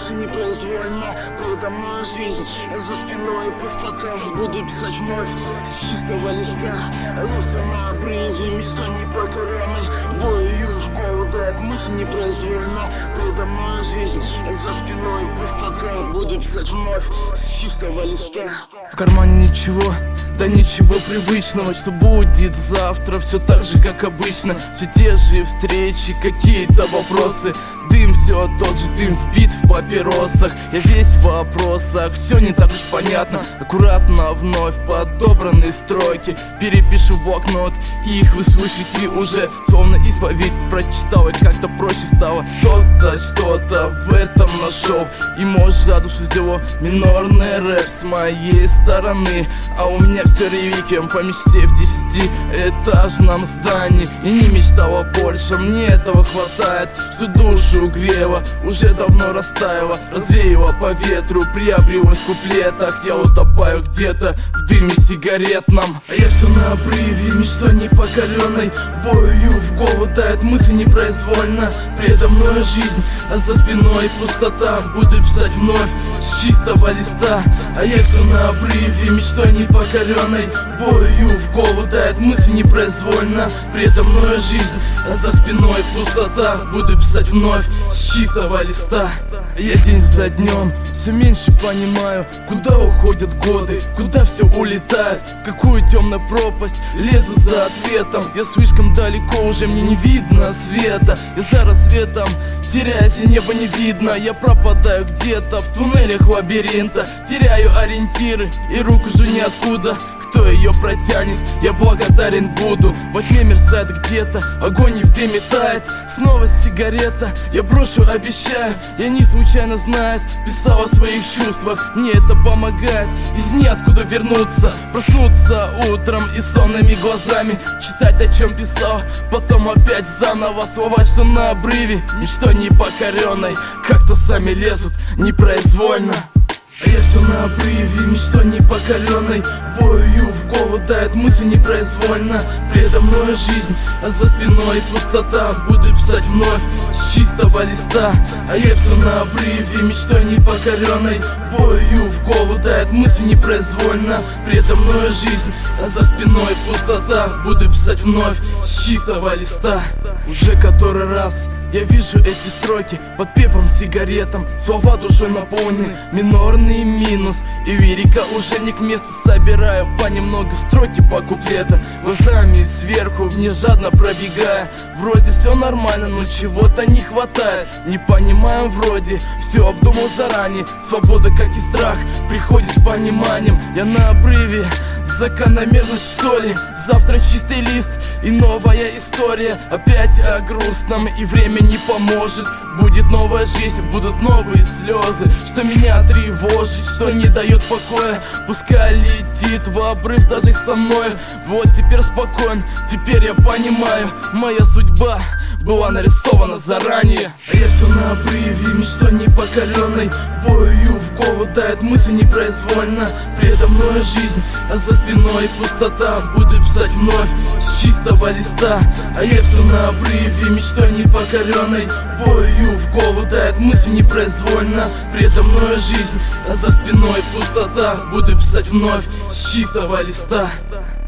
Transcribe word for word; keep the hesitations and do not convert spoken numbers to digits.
мысли непроизвольно. Предо мной жизнь, за спиной пустота. Буду писать вновь с чистого листа. А я все на обрыве, мечта непокоренной. Бою голодает мысль непроизвольно. Предо мной жизнь, за спиной пустота. Буду писать вновь с чистого листа. В кармане ничего, да ничего привычного. Что будет завтра, все так же, как обычно. Все те же встречи, какие-то вопросы. Дым все тот же, дым вбит в папиросах. Я весь в вопросах, все не так уж понятно. Аккуратно вновь подобранные строки перепишу в блокнот, и их вы слышите уже словно исповедь прочитал, и как-то проще стало. Кто-то что-то в этом нашел, и может за душу взяло минорный рэп с моей стороны. А у меня все ревиквием по мечте в десятиэтажном здании. И не мечтала больше, мне этого хватает. Что душу грела, уже давно растаяла, развеяла по ветру, приобрелась в куплетах. Я утопаю где-то в дыме сигаретном. А я все на обрыве, мечтой непокоренной. Бою в голову дает мысль непроизвольно. Предо мной жизнь, а за спиной пустота. Буду писать вновь с чистого листа. А я все на обрыве, мечтой непокоренной. Бою в голову дает мысль непроизвольно. Предо мной жизнь, а за спиной пустота. Буду писать вновь с чистого листа. Я день за днем все меньше понимаю, куда уходят годы, куда все улетает, в какую темную пропасть лезу за ответом. Я слишком далеко, уже мне не видно света. Я за рассветом теряюсь, и небо не видно. Я пропадаю где-то в туннелях лабиринта. Теряю ориентиры, и руку жду ниоткуда. Кто ее протянет, я благодарен буду. Во тьме мерцает где-то, огонь и в дыме тает. Снова сигарета, я брошу, обещаю. Я не случайно, знаю, писал о своих чувствах. Мне это помогает из ниоткуда вернуться, проснуться утром и сонными глазами читать, о чем писал, потом опять заново. Слова, что на обрыве, мечтой непокоренной, как-то сами лезут непроизвольно. А я все на обрыве, мечтой непокоренной. Бою в голову дает мысль непроизвольно. Предо мной жизнь, а за спиной пустота. Буду писать вновь с чистого листа. А я все на обрыве, мечтой непокоренной. Бою в голову дает мысль непроизвольно. Предо мной жизнь, а за спиной пустота. Буду писать вновь с чистого листа. Уже который раз я вижу эти строки под пепом сигаретом. Слова душой наполнены, минорный минус. И лирика уже не к месту, собираю понемногу строки по куплетам. Глазами сверху вниз жадно пробегая. Вроде все нормально, но чего-то не хватает. Не понимаю вроде, все обдумал заранее. Свобода, как и страх, приходит с пониманием. Я на обрыве, закономерность что ли. Завтра чистый лист и новая история. Опять о грустном, и время не поможет. Будет новая жизнь, будут новые слезы. Что меня тревожит, что не дает покоя. Пускай летит в обрыв даже со мной. Вот теперь спокоен, теперь я понимаю. Моя судьба была нарисована заранее. А я все на обрыве, мечтой непокоренной. Бою в голову дает мысль непроизвольно. Предо мной жизнь, а за спиной пустота. Буду писать вновь с чистого листа. А я все на обрыве, мечтой непокоренной. Бою в голову дает мысль непроизвольно. Предо мной жизнь, а за спиной пустота. Буду писать вновь с чистого листа.